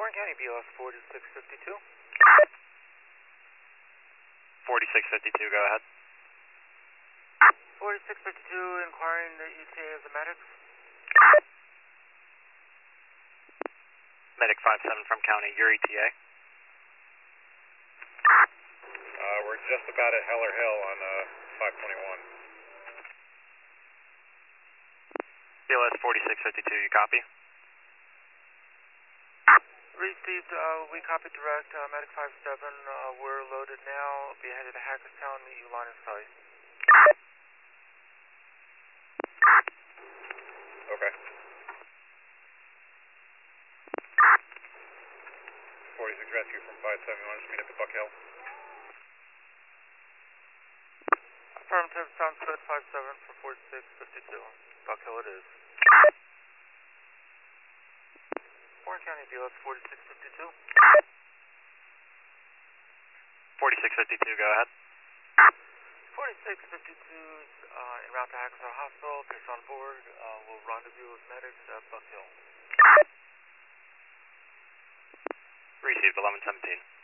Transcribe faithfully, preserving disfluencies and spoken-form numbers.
Warren County B L S forty-six fifty-two. forty-six fifty-two, go ahead. forty-six fifty-two, inquiring the E T A of the medics. Medic five seven from county, your E T A. Uh, we're just about at Heller Hill on uh, five twenty-one. B L S forty-six fifty-two, you copy? Received, uh, we copy direct, uh, Medic five seven, uh, we're loaded now, be headed to Hackettstown, meet you line of sight. Okay. forty-six rescue from five seven, you want us to meet up at Buck Hill? Affirmative, sounds good, five seven for forty-six fifty-two. Buck Hill it is. Warren County B L S forty-six fifty-two. forty-six fifty-two, go ahead. forty-six fifty-two's uh, en route to Hackettstown Hospital, case on board, uh, we'll rendezvous with medics at Buck Hill. Received eleven seventeen.